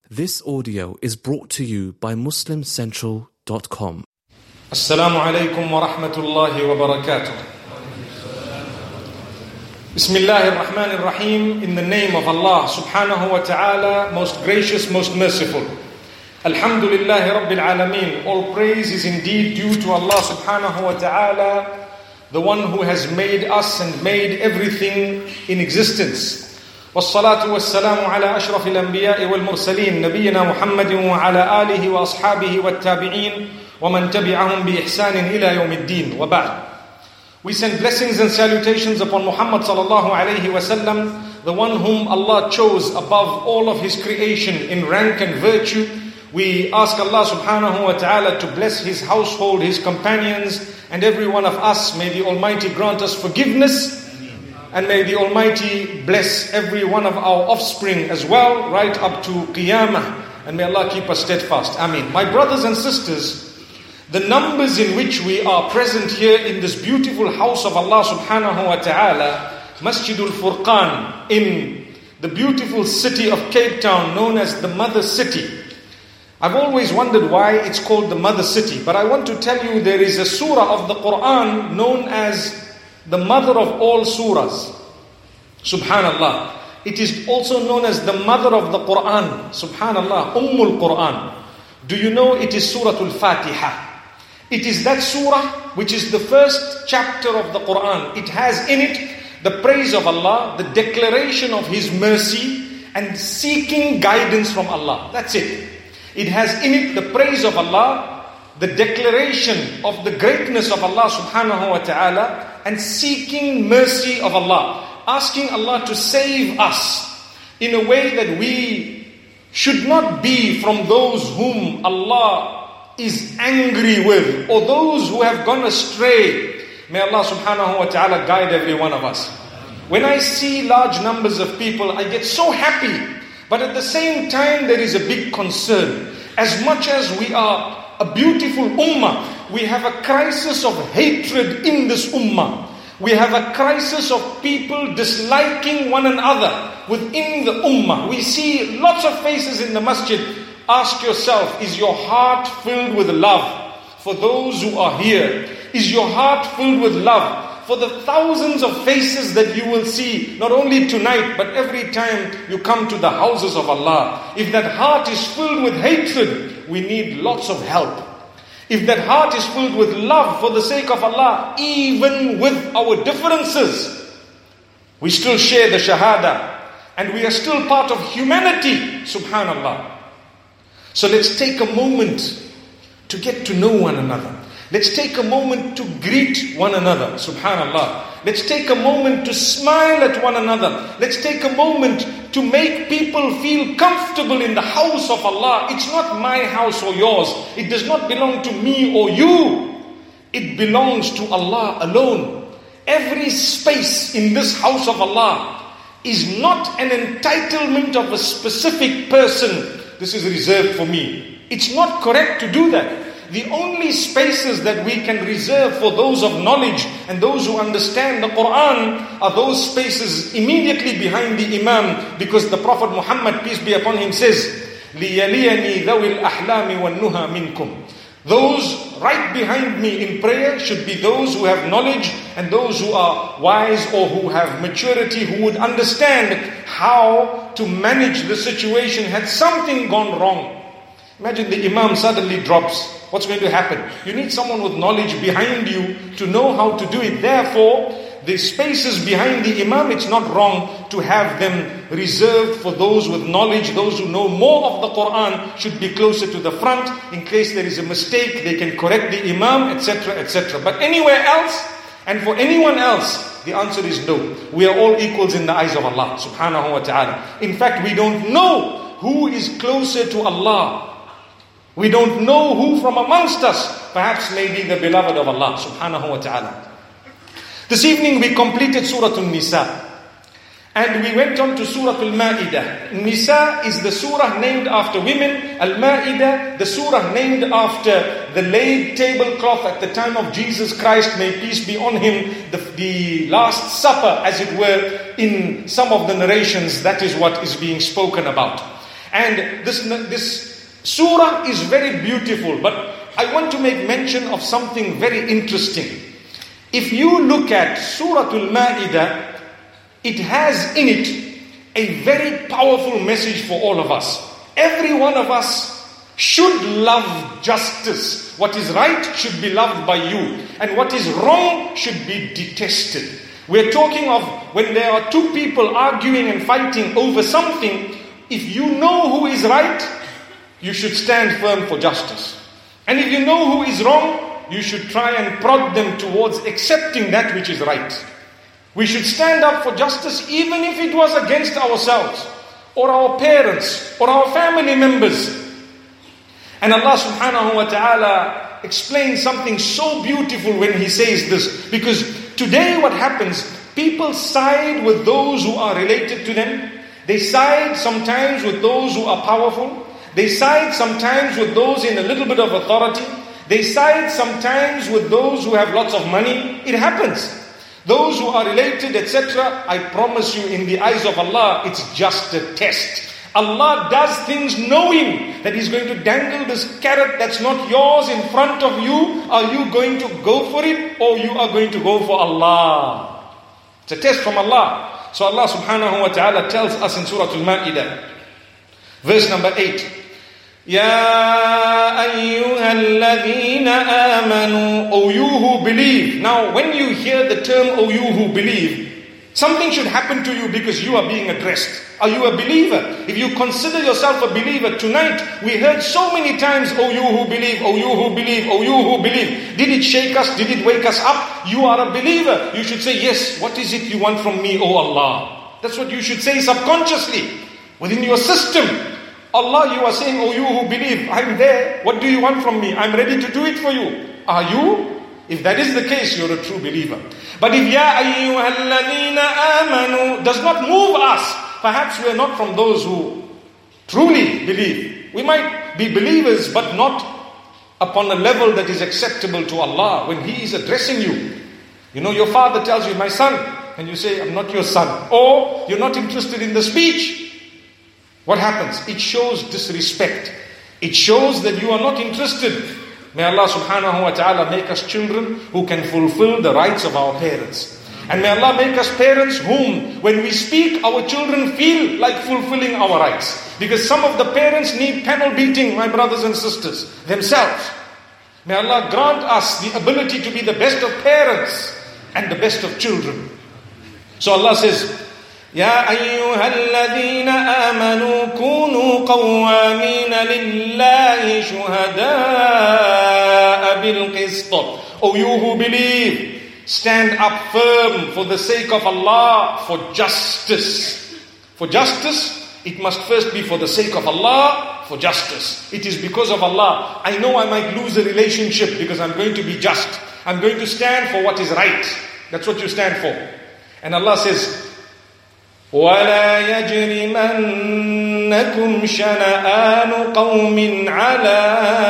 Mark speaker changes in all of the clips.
Speaker 1: This audio is brought to you by MuslimCentral.com.
Speaker 2: Assalamu alaikum wa rahmatullahi wa barakatuh. Bismillahir Rahmanir Rahim. In the name of Allah subhanahu wa ta'ala, most gracious, most merciful. Alhamdulillahi Rabbil Alameen. All praise is indeed due to Allah subhanahu wa ta'ala, the one who has made us and made everything in existence. والصلاة والسلام على أشرف الأنبياء والمرسلين نبينا محمد وعلى آله وأصحابه والتابعين ومن تبعهم بإحسان إلى يوم الدين وبعد. We send blessings and salutations upon Muhammad sallallahu alayhi wasallam, the one whom Allah chose above all of His creation in rank and virtue. We ask Allah subhanahu wa ta'ala to bless His household, His companions, and every one of us. May the Almighty grant us forgiveness, and may the Almighty bless every one of our offspring as well, right up to Qiyamah. And may Allah keep us steadfast. Ameen. My brothers and sisters, the numbers in which we are present here in this beautiful house of Allah subhanahu wa ta'ala, Masjidul Furqan, in the beautiful city of Cape Town, known as the Mother City. I've always wondered why it's called the Mother City, but I want to tell you there is a surah of the Quran known as the mother of all surahs. Subhanallah. It is also known as the mother of the Quran. Subhanallah. Ummul Quran. Do you know it is Surah Al-Fatiha? It is that surah which is the first chapter of the Quran. It has in it the praise of Allah, the declaration of His mercy, and seeking guidance from Allah. That's it. It has in it the praise of Allah, the declaration of the greatness of Allah subhanahu wa ta'ala, and seeking mercy of Allah, asking Allah to save us in a way that we should not be from those whom Allah is angry with, or those who have gone astray. May Allah subhanahu wa ta'ala guide every one of us. When I see large numbers of people, I get so happy, but at the same time there is a big concern. As much as we are a beautiful ummah, we have a crisis of hatred in this ummah. We have a crisis of people disliking one another within the ummah. We see lots of faces in the masjid. Ask yourself, is your heart filled with love for those who are here? Is your heart filled with love for the thousands of faces that you will see, not only tonight, but every time you come to the houses of Allah? If that heart is filled with hatred, we need lots of help. If that heart is filled with love for the sake of Allah, even with our differences, we still share the Shahada, and we are still part of humanity, subhanallah. So let's take a moment to get to know one another. Let's take a moment to greet one another, subhanallah. Let's take a moment to smile at one another. Let's take a moment to make people feel comfortable in the house of Allah. It's not my house or yours. It does not belong to me or you. It belongs to Allah alone. Every space in this house of Allah is not an entitlement of a specific person. This is reserved for me. It's not correct to do that. The only spaces that we can reserve for those of knowledge and those who understand the Quran are those spaces immediately behind the Imam, because the Prophet Muhammad, peace be upon him, says, لِيَلِيَنِي ذَوِي الْأَحْلَامِ وَالنُّهَى مِنْكُمْ. Those right behind me in prayer should be those who have knowledge and those who are wise or who have maturity, who would understand how to manage the situation had something gone wrong. Imagine the Imam suddenly drops. What's going to happen? You need someone with knowledge behind you to know how to do it. Therefore, the spaces behind the Imam, it's not wrong to have them reserved for those with knowledge. Those who know more of the Quran should be closer to the front. In case there is a mistake, they can correct the Imam, etc., etc. But anywhere else, and for anyone else, the answer is no. We are all equals in the eyes of Allah subhanahu wa ta'ala. In fact, we don't know who is closer to Allah. We don't know who from amongst us perhaps may be the beloved of Allah subhanahu wa ta'ala. This evening we completed Surah An-Nisa. And we went on to Surah Al-Ma'idah. Nisa is the surah named after women. Al-Ma'idah, the surah named after the laid tablecloth at the time of Jesus Christ, may peace be on him, the Last Supper, as it were, in some of the narrations. That is what is being spoken about. And this surah is very beautiful, but I want to make mention of something very interesting. If you look at Surah Al-Ma'idah, it has in it a very powerful message for all of us. Every one of us should love justice. What is right should be loved by you, and what is wrong should be detested. We're talking of when there are two people arguing and fighting over something. If you know who is right, you should stand firm for justice. And if you know who is wrong, you should try and prod them towards accepting that which is right. We should stand up for justice even if it was against ourselves, or our parents, or our family members. And Allah subhanahu wa ta'ala explains something so beautiful when He says this. Because today what happens, people side with those who are related to them. They side sometimes with those who are powerful. They side sometimes with those in a little bit of authority. They side sometimes with those who have lots of money. It happens. Those who are related, etc., I promise you, in the eyes of Allah, it's just a test. Allah does things knowing that He's going to dangle this carrot that's not yours in front of you. Are you going to go for it, or you are going to go for Allah? It's a test from Allah. So Allah subhanahu wa ta'ala tells us in Surah Al-Ma'idah, verse number 8, Ya ayyuhalladhina amanu, O you who believe. Now when you hear the term, O you who believe, something should happen to you because you are being addressed. Are you a believer? If you consider yourself a believer, tonight we heard so many times, O you who believe, O you who believe, O you who believe. Did it shake us? Did it wake us up? You are a believer. You should say, yes, what is it you want from me, O Allah? That's what you should say subconsciously, within your system. Allah, you are saying, oh you who believe, I'm there. What do you want from me? I'm ready to do it for you. Are you? If that is the case, you're a true believer. But if Ya ayyuhalladhina amanu does not move us, perhaps we're not from those who truly believe. We might be believers, but not upon a level that is acceptable to Allah when He is addressing you. You know, your father tells you, my son, and you say, I'm not your son. Or you're not interested in the speech. What happens? It shows disrespect. It shows that you are not interested. May Allah subhanahu wa ta'ala make us children who can fulfill the rights of our parents. And may Allah make us parents whom, when we speak, our children feel like fulfilling our rights. Because some of the parents need panel beating, my brothers and sisters, themselves. May Allah grant us the ability to be the best of parents and the best of children. So Allah says, يا أيها الذين آمنوا كونوا قوامين لله شهداء بالقسط. O you who believe, stand up firm for the sake of Allah for justice. For justice, it must first be for the sake of Allah, for justice. It is because of Allah. I know I might lose a relationship because I'm going to be just. I'm going to stand for what is right. That's what you stand for. And Allah says, وَلَا يَجْرِمَنَّكُمْ شَنَآنُ قَوْمٍ عَلَىٰ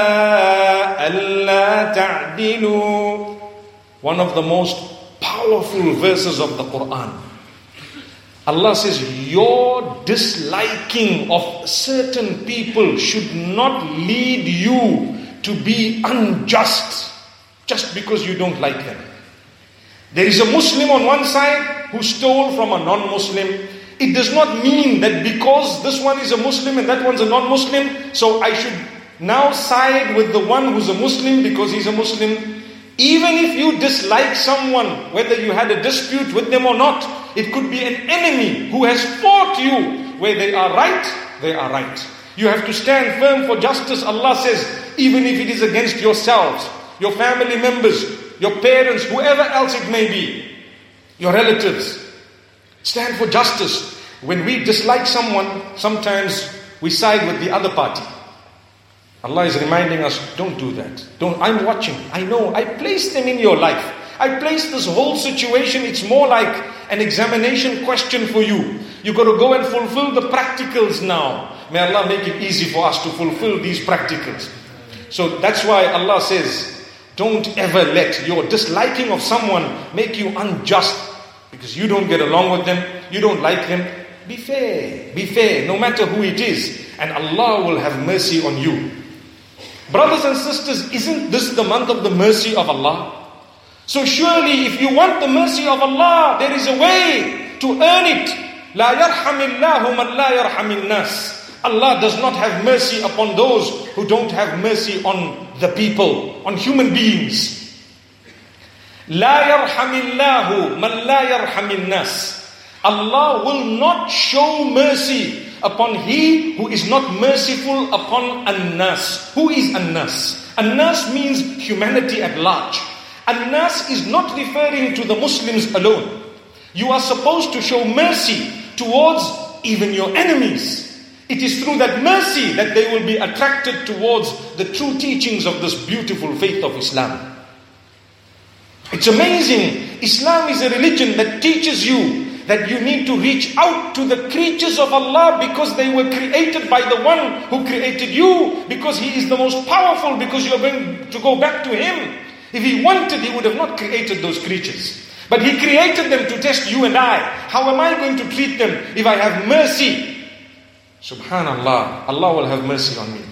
Speaker 2: أَلَّا تَعْدِلُوا. One of the most powerful verses of the Quran. Allah says, your disliking of certain people should not lead you to be unjust just because you don't like them. There is a Muslim on one side who stole from a non-Muslim. It does not mean that because this one is a Muslim and that one's a non-Muslim, so I should now side with the one who's a Muslim because he's a Muslim. Even if you dislike someone, whether you had a dispute with them or not, it could be an enemy who has fought you. Where they are right, they are right. You have to stand firm for justice. Allah says, even if it is against yourselves, your family members, your parents, whoever else it may be, your relatives, stand for justice. When we dislike someone, sometimes we side with the other party. Allah is reminding us, don't do that. I'm watching. I know. I placed them in your life. I placed this whole situation. It's more like an examination question for you. You got to go and fulfill the practicals now. May Allah make it easy for us to fulfill these practicals. So that's why Allah says, don't ever let your disliking of someone make you unjust because you don't get along with them, you don't like them. Be fair, no matter who it is, and Allah will have mercy on you. Brothers and sisters, isn't this the month of the mercy of Allah? So surely if you want the mercy of Allah, there is a way to earn it. لا يرحم الله من لا يرحم الناس. Allah does not have mercy upon those who don't have mercy on the people, on human beings. لا يرحم الله من لا يرحم الناس. Allah will not show mercy upon he who is not merciful upon An-Nas. Who is An-Nas? An-Nas means humanity at large. An-Nas is not referring to the Muslims alone. You are supposed to show mercy towards even your enemies. It is through that mercy that they will be attracted towards the true teachings of this beautiful faith of Islam. It's amazing. Islam is a religion that teaches you that you need to reach out to the creatures of Allah because they were created by the one who created you, because He is the most powerful, because you are going to go back to Him. If He wanted, He would have not created those creatures. But He created them to test you and I. How am I going to treat them if I have mercy? Subhanallah, Allah will have mercy on me.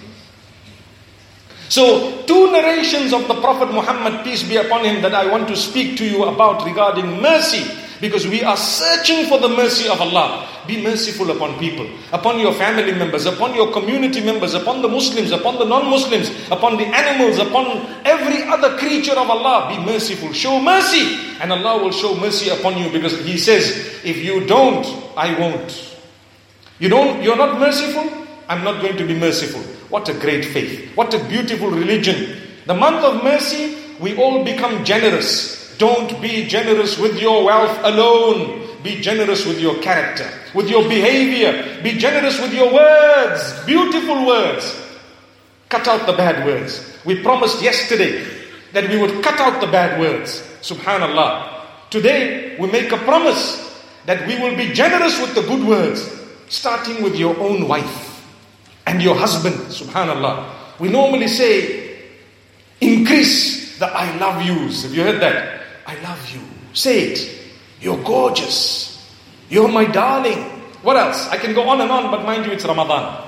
Speaker 2: So, two narrations of the Prophet Muhammad, peace be upon him, that I want to speak to you about regarding mercy. Because we are searching for the mercy of Allah. Be merciful upon people, upon your family members, upon your community members, upon the Muslims, upon the non-Muslims, upon the animals, upon every other creature of Allah. Be merciful, show mercy, and Allah will show mercy upon you, because He says, if you don't, I won't. You're not merciful, I'm not going to be merciful. What a great faith. What a beautiful religion. The month of mercy, we all become generous. Don't be generous with your wealth alone. Be generous with your character, with your behavior. Be generous with your words, beautiful words. Cut out the bad words. We promised yesterday that we would cut out the bad words. Subhanallah. Today, we make a promise that we will be generous with the good words, starting with your own wife and your husband. Subhanallah. We normally say, increase the I love yous. Have you heard that? I love you. Say it. You're gorgeous. You're my darling. What else? I can go on and on, but mind you, it's Ramadan.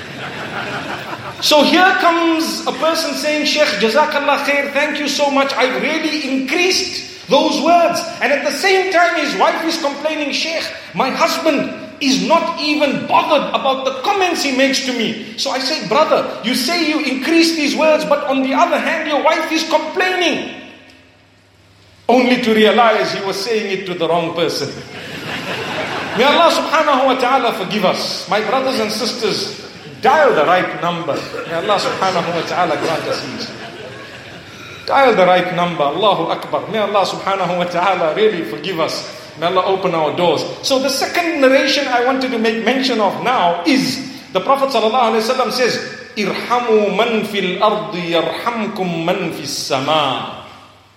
Speaker 2: So here comes a person saying, Sheikh, Jazakallah khair, thank you so much. I've really increased those words. And at the same time, his wife is complaining, Sheikh, my husband is not even bothered about the comments he makes to me. So I say, brother, you say you increase these words, but on the other hand, your wife is complaining. Only to realize he was saying it to the wrong person. May Allah subhanahu wa ta'ala forgive us. My brothers and sisters, dial the right number. May Allah subhanahu wa ta'ala grant us ease. Dial the right number. Allahu Akbar. May Allah subhanahu wa ta'ala really forgive us. May Allah open our doors. So the second narration I wanted to make mention of now is the Prophet sallallahu alaihi wasallam says, Irhamu man fil ardi yarhamkum man fis sama.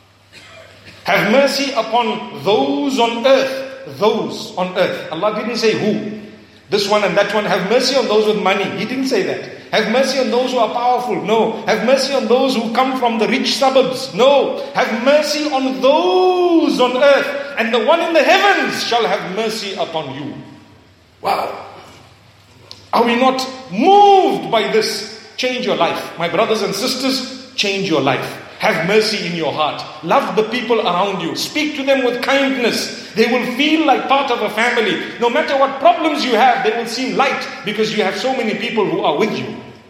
Speaker 2: Have mercy upon those on earth. Those on earth. Allah didn't say who. This one and that one. Have mercy on those with money. He didn't say that. Have mercy on those who are powerful. No. Have mercy on those who come from the rich suburbs. No. Have mercy on those on earth. And the one in the heavens shall have mercy upon you. Wow. Are we not moved by this? Change your life. My brothers and sisters, change your life. Have mercy in your heart. Love the people around you. Speak to them with kindness. They will feel like part of a family. No matter what problems you have, they will seem light because you have so many people who are with you.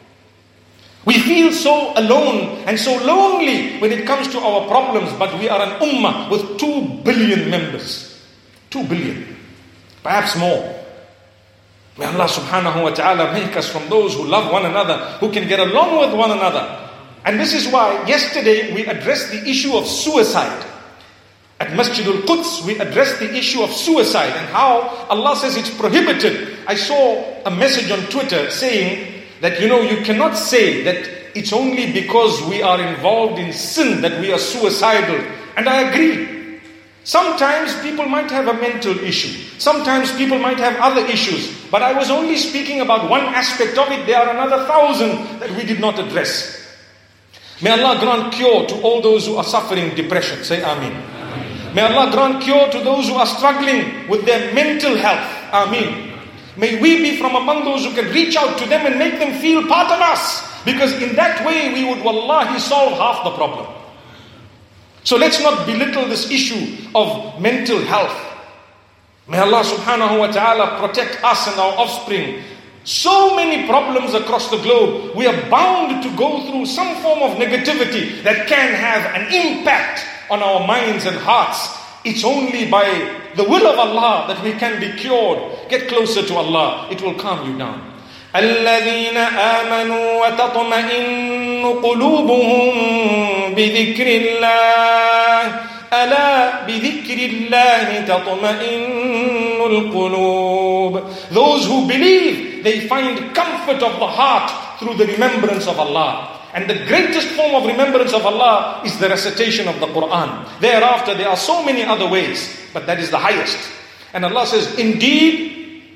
Speaker 2: We feel so alone and so lonely when it comes to our problems, but we are an ummah with 2 billion members. 2 billion. Perhaps more. May Allah subhanahu wa ta'ala make us from those who love one another, who can get along with one another. And this is why yesterday we addressed the issue of suicide. At Masjid al-Quds we addressed the issue of suicide and how Allah says it's prohibited. I saw a message on Twitter saying that, you cannot say that it's only because we are involved in sin that we are suicidal. And I agree. Sometimes people might have a mental issue. Sometimes people might have other issues. But I was only speaking about one aspect of it. There are another 1,000 that we did not address. May Allah grant cure to all those who are suffering depression. Say Ameen. May Allah grant cure to those who are struggling with their mental health. Ameen. May we be from among those who can reach out to them and make them feel part of us. Because in that way we would wallahi solve half the problem. So let's not belittle this issue of mental health. May Allah subhanahu wa ta'ala protect us and our offspring. So many problems across the globe. We are bound to go through some form of negativity that can have an impact on our minds and hearts. It's only by the will of Allah that we can be cured. Get closer to Allah. It will calm you down. الذين آمنوا وتطمئن قلوبهم بذكر الله ألا بذكر الله تطمئن القلوب. Those who believe, they find comfort of the heart through the remembrance of Allah. And the greatest form of remembrance of Allah is the recitation of the Quran. Thereafter there are so many other ways, but that is the highest. And Allah says, indeed,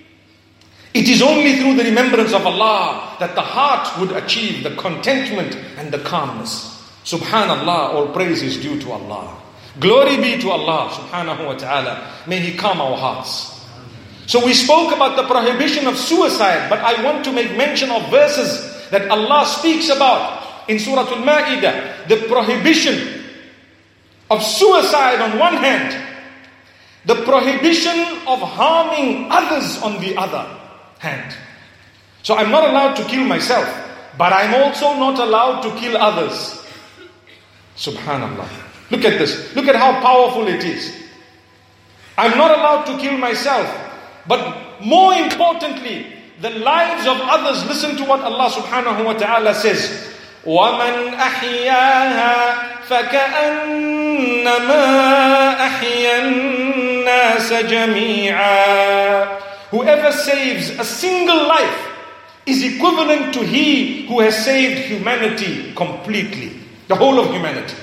Speaker 2: it is only through the remembrance of Allah that the heart would achieve the contentment and the calmness. Subhanallah, all praise is due to Allah. Glory be to Allah subhanahu wa ta'ala. May He calm our hearts. So we spoke about the prohibition of suicide, but I want to make mention of verses that Allah speaks about in Surah Al-Ma'idah. The prohibition of suicide on one hand, the prohibition of harming others on the other hand. So I'm not allowed to kill myself, but I'm also not allowed to kill others. Subhanallah. Look at this. Look at how powerful it is. I'm not allowed to kill myself, but more importantly, the lives of others. Listen to what Allah subhanahu wa ta'ala says. وَمَنْ أَحْيَاهَا فَكَأَنَّمَا أَحْيَا النَّاسَ جَمِيعًا. Whoever saves a single life is equivalent to he who has saved humanity completely. The whole of humanity.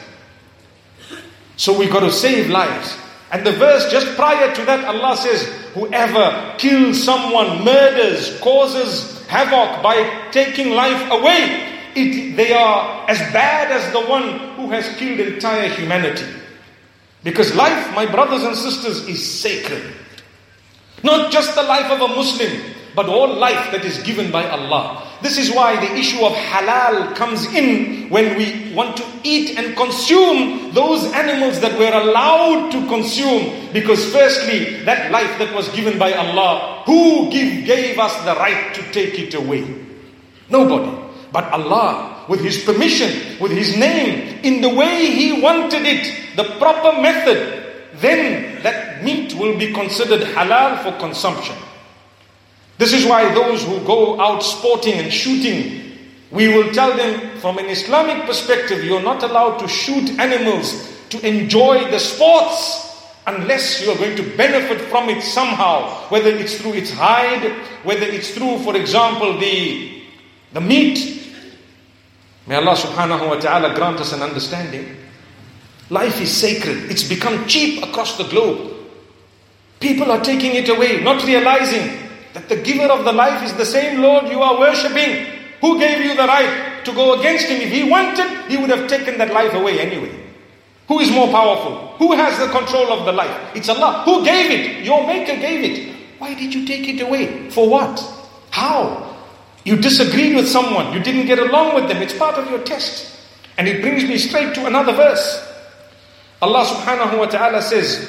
Speaker 2: So we got to save lives. And the verse just prior to that, Allah says, whoever kills someone, murders, causes havoc by taking life away, they are as bad as the one who has killed entire humanity. Because life, my brothers and sisters, is sacred. Not just the life of a Muslim, but all life that is given by Allah. This is why the issue of halal comes in when we want to eat and consume those animals that we're allowed to consume. Because firstly, that life that was given by Allah, who gave us the right to take it away? Nobody. But Allah, with His permission, with His name, in the way He wanted it, the proper method, then that meat will be considered halal for consumption. This is why those who go out sporting and shooting, we will tell them from an Islamic perspective, you're not allowed to shoot animals to enjoy the sports unless you're going to benefit from it somehow. Whether it's through its hide, whether it's through, for example, the meat. May Allah subhanahu wa ta'ala grant us an understanding. Life is sacred. It's become cheap across the globe. People are taking it away, not realizing that the giver of the life is the same Lord you are worshipping. Who gave you the right to go against Him? If He wanted, He would have taken that life away anyway. Who is more powerful? Who has the control of the life? It's Allah. Who gave it? Your Maker gave it. Why did you take it away? For what? How? You disagreed with someone. You didn't get along with them. It's part of your test. And it brings me straight to another verse. Allah subhanahu wa ta'ala says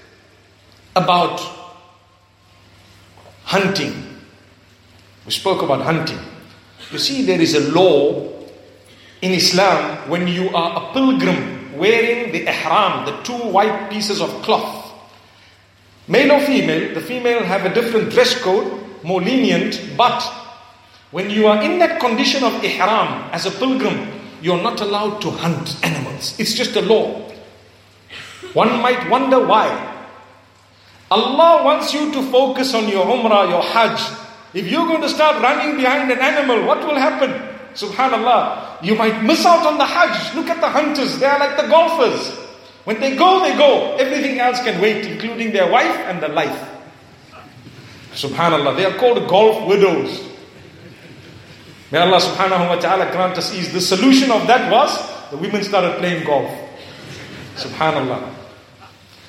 Speaker 2: about hunting. We spoke about hunting. You see, there is a law in Islam when you are a pilgrim wearing the ihram, the two white pieces of cloth. Male or female, the female have a different dress code, more lenient, but when you are in that condition of ihram as a pilgrim, you're not allowed to hunt animals. It's just a law. One might wonder why. Allah wants you to focus on your umrah, your hajj. If you're going to start running behind an animal, what will happen? Subhanallah, you might miss out on the hajj. Look at the hunters, they are like the golfers. When they go, they go. Everything else can wait, including their wife and their life. Subhanallah, they are called golf widows. May Allah subhanahu wa ta'ala grant us ease. The solution of that was, the women started playing golf. Subhanallah.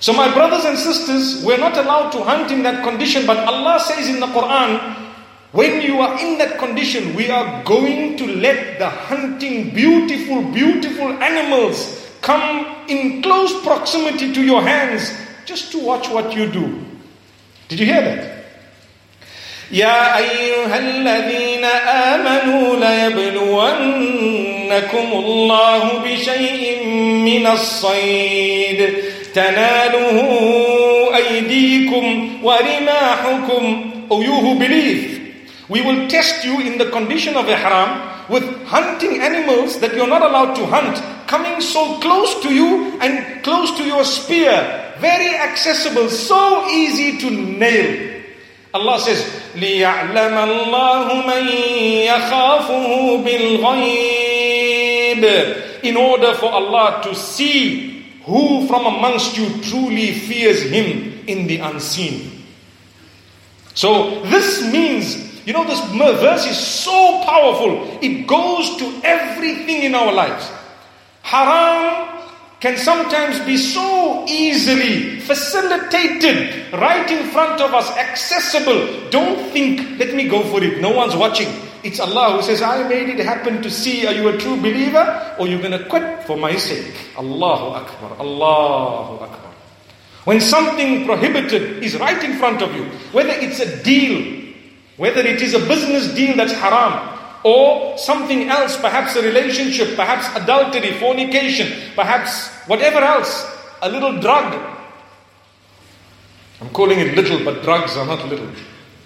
Speaker 2: So my brothers and sisters, we're not allowed to hunt in that condition, but Allah says in the Quran, when you are in that condition, we are going to let the hunting beautiful, beautiful animals come in close proximity to your hands just to watch what you do. Did you hear that? يا أيها الذين آمنوا ليبلونكم الله بشيء من الصيد تناله أيديكم ورماحكم. O you who believe, we will test you in the condition of ihram with hunting animals that you're not allowed to hunt, coming so close to you and close to your spear, very accessible, so easy to nail. Allah says, لِيَعْلَمَ اللَّهُ مَنْ يَخَافُهُ بِالْغَيْبِ, in order for Allah to see who from amongst you truly fears Him in the unseen. So this means, this verse is so powerful. It goes to everything in our lives. Haram can sometimes be so easily facilitated right in front of us, accessible. Don't think, let me go for it. No one's watching. It's Allah who says, I made it happen to see, are you a true believer or you're going to quit for my sake? Allahu Akbar, Allahu Akbar. When something prohibited is right in front of you, whether it's a deal, whether it is a business deal that's haram, or something else, perhaps a relationship, perhaps adultery, fornication, perhaps whatever else, a little drug. I'm calling it little, but drugs are not little.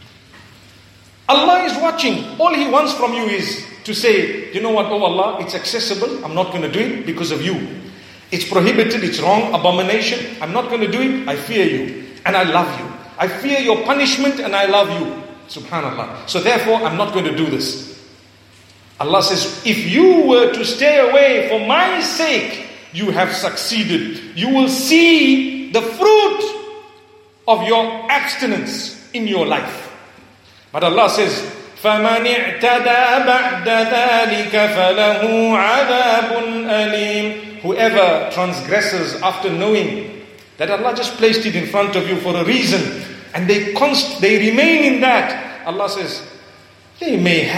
Speaker 2: Allah is watching. All He wants from you is to say, you know what, oh Allah, it's accessible, I'm not going to do it because of you. It's prohibited, it's wrong, abomination, I'm not going to do it, I fear you, and I love you. I fear your punishment and I love you. Subhanallah. So therefore, I'm not going to do this. Allah says, if you were to stay away for my sake, you have succeeded. You will see the fruit of your abstinence in your life. But Allah says, فَمَنِ اعْتَدَى بَعْدَ ذَلِكَ فَلَهُ عَذَابٌ أَلِيمٌ. Whoever transgresses after knowing that Allah just placed it in front of you for a reason, and they remain in that, Allah says, they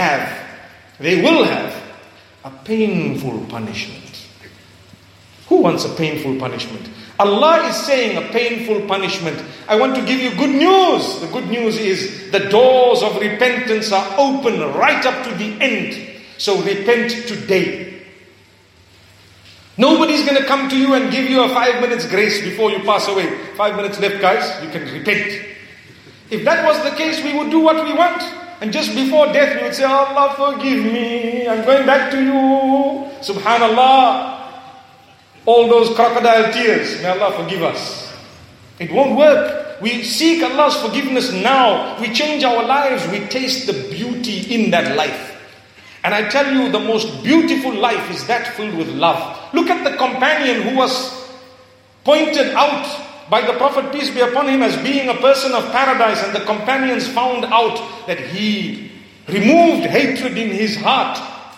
Speaker 2: will have a painful punishment. Who wants a painful punishment? Allah is saying a painful punishment. I want to give you good news. The good news is the doors of repentance are open right up to the end. So repent today. Nobody's going to come to you and give you a 5 minutes grace before you pass away. 5 minutes left, guys, you can repent. If that was the case, we would do what we want. And just before death, we would say, Allah forgive me, I'm going back to you. Subhanallah. All those crocodile tears, may Allah forgive us. It won't work. We seek Allah's forgiveness now. We change our lives. We taste the beauty in that life. And I tell you, the most beautiful life is that filled with love. Look at the companion who was pointed out by the Prophet, peace be upon him, as being a person of paradise, and the companions found out that he removed hatred in his heart.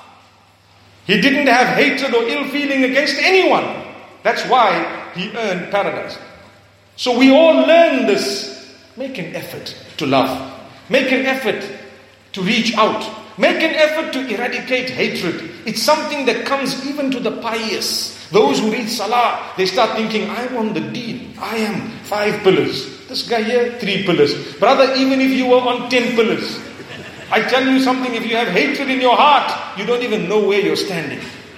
Speaker 2: He didn't have hatred or ill feeling against anyone. That's why he earned paradise. So we all learn this. Make an effort to love. Make an effort to reach out. Make an effort to eradicate hatred. It's something that comes even to the pious. Those who read Salah, they start thinking, I want the deen. I am 5 pillars. This guy here, 3 pillars. Brother, even if you were on 10 pillars, I tell you something, if you have hatred in your heart, you don't even know where you're standing.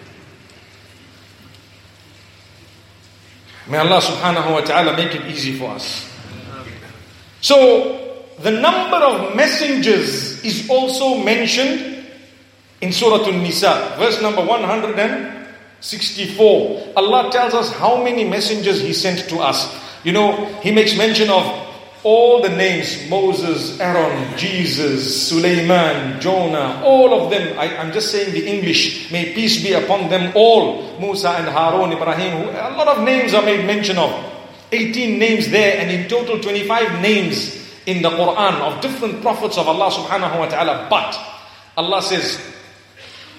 Speaker 2: May Allah subhanahu wa ta'ala make it easy for us. So, the number of messengers is also mentioned in Surah An-Nisa, verse number 164. Allah tells us how many messengers He sent to us. He makes mention of all the names: Moses, Aaron, Jesus, Sulaiman, Jonah, all of them. I'm just saying the English. May peace be upon them all. Musa and Harun, Ibrahim. A lot of names are made mention of. 18 names there, and in total 25 names in the Quran of different prophets of Allah subhanahu wa ta'ala. But Allah says,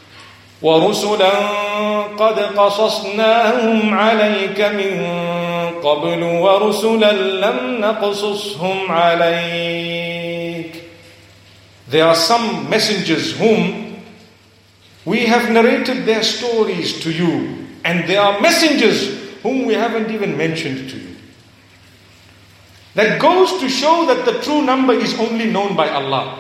Speaker 2: وَرُسُلًا قَدْ قَصَصْنَاهُمْ عَلَيْكَ مِنْ قبل ورسلا لم نقصصهم عليك. There are some messengers whom we have narrated their stories to you, and there are messengers whom we haven't even mentioned to you. That goes to show that the true number is only known by Allah.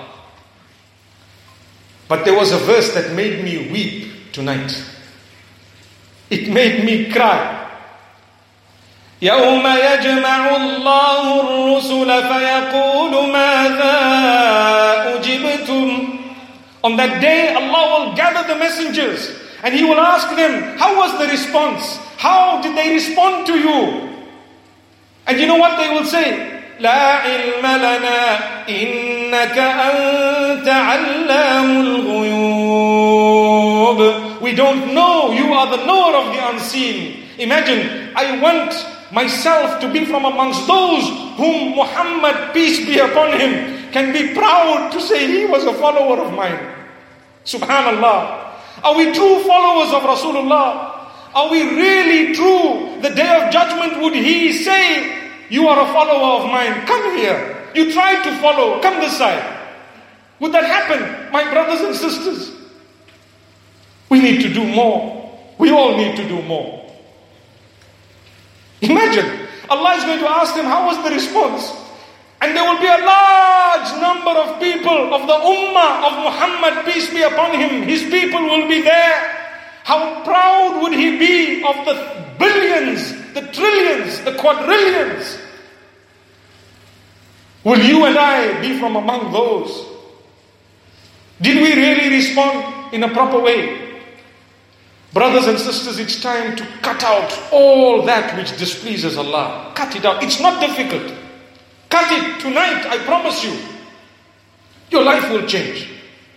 Speaker 2: But there was a verse that made me weep tonight. It made me cry. يَوْمَ يَجْمَعُ اللَّهُ الرُّسُلَ فَيَقُولُ مَاذَا أُجِبْتُمْ. On that day, Allah will gather the messengers and He will ask them, how was the response? How did they respond to you? And you know what they will say? لا علم لنا إنك أنت علام الغيوب. We don't know, you are the knower of the unseen. Imagine, I want myself to be from amongst those whom Muhammad, peace be upon him, can be proud to say he was a follower of mine. Subhanallah. Are we true followers of Rasulullah? Are we really true? The day of judgment, would he say, you are a follower of mine, come here. You tried to follow, come this side. Would that happen, my brothers and sisters? We need to do more. We all need to do more. Imagine, Allah is going to ask them, how was the response? And there will be a large number of people of the Ummah of Muhammad, peace be upon him. His people will be there. How proud would he be of the billions, the trillions, the quadrillions? Will you and I be from among those? Did we really respond in a proper way? Brothers and sisters, it's time to cut out all that which displeases Allah. Cut it out. It's not difficult. Cut it tonight, I promise you. Your life will change.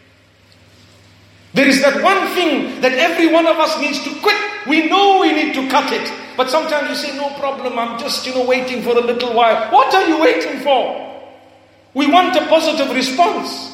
Speaker 2: There is that one thing that every one of us needs to quit. We know we need to cut it. But sometimes you say, no problem, I'm just, waiting for a little while. What are you waiting for? We want a positive response.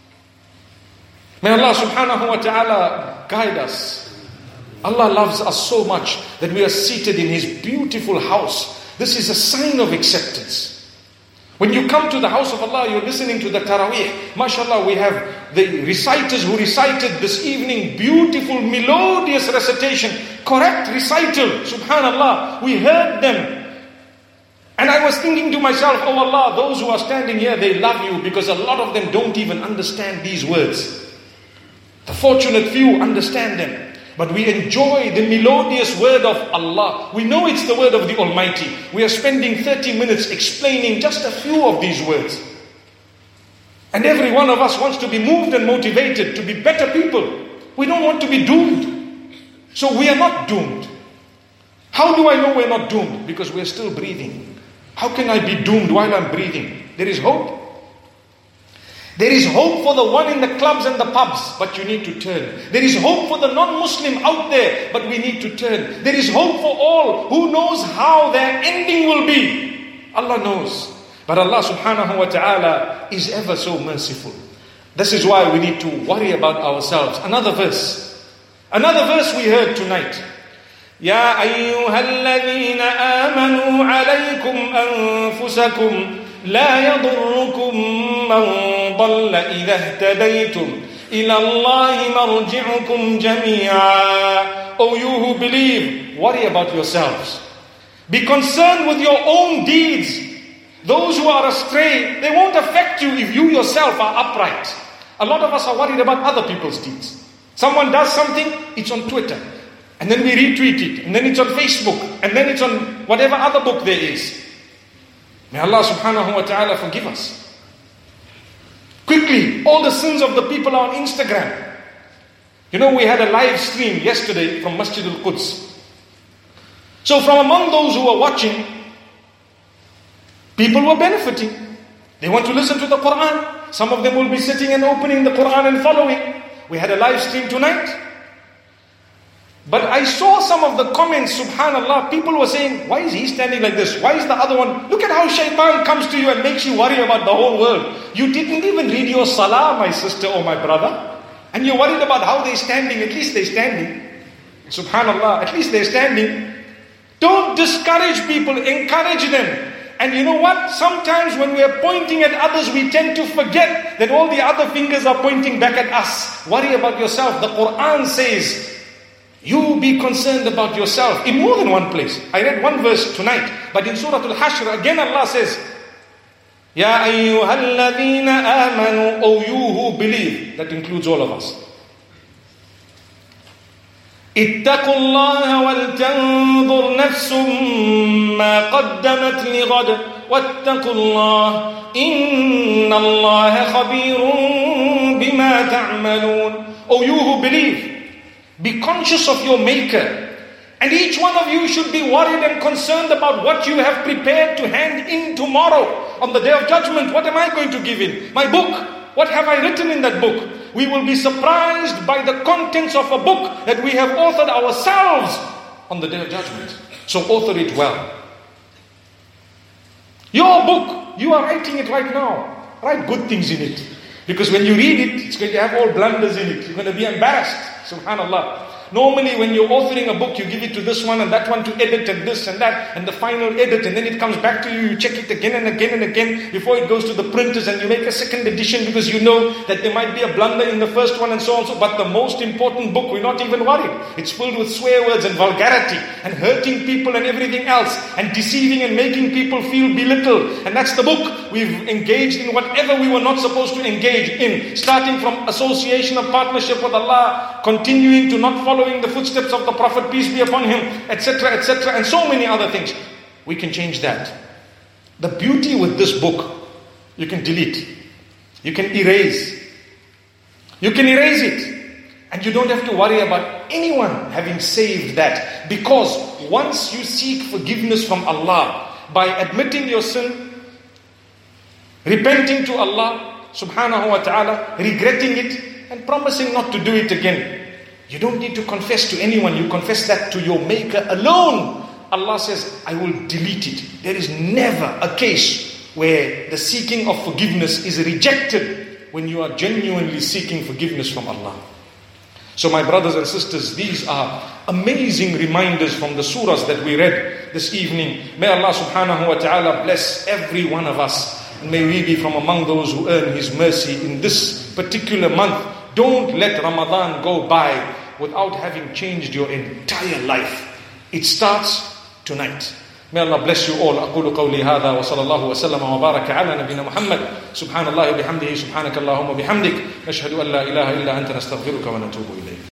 Speaker 2: May Allah subhanahu wa ta'ala guide us. Allah loves us so much that we are seated in His beautiful house. This is a sign of acceptance. When you come to the house of Allah, you're listening to the Taraweeh. MashaAllah, we have the reciters who recited this evening beautiful, melodious recitation. Correct recital, subhanallah. We heard them. And I was thinking to myself, oh Allah, those who are standing here, they love you because a lot of them don't even understand these words. The fortunate few understand them. But we enjoy the melodious word of Allah. We know it's the word of the Almighty. We are spending 30 minutes explaining just a few of these words. And every one of us wants to be moved and motivated to be better people. We don't want to be doomed. So we are not doomed. How do I know we're not doomed? Because we're still breathing. How can I be doomed while I'm breathing? There is hope. There is hope for the one in the clubs and the pubs, but you need to turn. There is hope for the non-Muslim out there, but we need to turn. There is hope for all who knows how their ending will be. Allah knows. But Allah subhanahu wa ta'ala is ever so merciful. This is why we need to worry about ourselves. Another verse we heard tonight. يا أيها الذين آمنوا عليكم أنفسكم لا يضركم من ضل إذا اهتديتم إلى الله مرجعكم جميعا. O you who believe, worry about yourselves. Be concerned with your own deeds. Those who are astray, they won't affect you if you yourself are upright. A lot of us are worried about other people's deeds. Someone does something, it's on Twitter. And then we retweet it. And then it's on Facebook. And then it's on whatever other book there is. May Allah subhanahu wa ta'ala forgive us. Quickly, all the sins of the people are on Instagram. We had a live stream yesterday from Masjid al-Quds. So from among those who were watching, people were benefiting. They want to listen to the Quran. Some of them will be sitting and opening the Quran and following. We had a live stream tonight. But I saw some of the comments, subhanallah, people were saying, why is he standing like this? Why is the other one? Look at how shaitan comes to you and makes you worry about the whole world. You didn't even read your salah, my sister or my brother. And you're worried about how they're standing. At least they're standing. Subhanallah, at least they're standing. Don't discourage people, encourage them. And you know what? Sometimes when we are pointing at others, we tend to forget that all the other fingers are pointing back at us. Worry about yourself. The Quran says, you be concerned about yourself in more than one place. I read one verse tonight, but in Surah Al-Hashr, again Allah says, Ya ayyuhalladhina amanu, O you who believe. That includes all of us. اتقوا الله ولتنظر نفس ما قدمت لغد واتقوا الله إن الله خبير بما تعملون. O you who believe, be conscious of your Maker. And each one of you should be worried and concerned about what you have prepared to hand in tomorrow on the Day of Judgment. What am I going to give in? My book. What have I written in that book? We will be surprised by the contents of a book that we have authored ourselves on the Day of Judgment. So author it well. Your book, you are writing it right now. Write good things in it. Because when you read it, it's going to have all blunders in it. You're going to be embarrassed. Subhanallah. Normally when you're authoring a book, you give it to this one and that one to edit and this and that and the final edit, and then it comes back to you, you check it again and again and again before it goes to the printers, and you make a second edition because you know that there might be a blunder in the first one and so on. But the most important book, we're not even worried. It's filled with swear words and vulgarity and hurting people and everything else and deceiving and making people feel belittled. And that's the book. We've engaged in whatever we were not supposed to engage in, starting from association of partnership with Allah, continuing to not follow the footsteps of the Prophet, peace be upon him, etc., etc., and so many other things. We can change that. The beauty with this book, you can delete, you can erase. You can erase it. And you don't have to worry about anyone having saved that. Because once you seek forgiveness from Allah by admitting your sin, repenting to Allah subhanahu wa ta'ala, regretting it, and promising not to do it again, you don't need to confess to anyone. You confess that to your Maker alone. Allah says, I will delete it. There is never a case where the seeking of forgiveness is rejected when you are genuinely seeking forgiveness from Allah. So my brothers and sisters, these are amazing reminders from the surahs that we read this evening. May Allah subhanahu wa ta'ala bless every one of us. And may we be from among those who earn His mercy in this particular month. Don't let Ramadan go by without having changed your entire life. It starts tonight. May Allah bless you all. أقول قولي هذا وصلى الله وسلم وبارك على نبينا محمد. سبحان الله وبحمده سبحانك اللهم وبحمدك نشهد أن لا إله إلا أنت نستغفرك ونتوب إليك.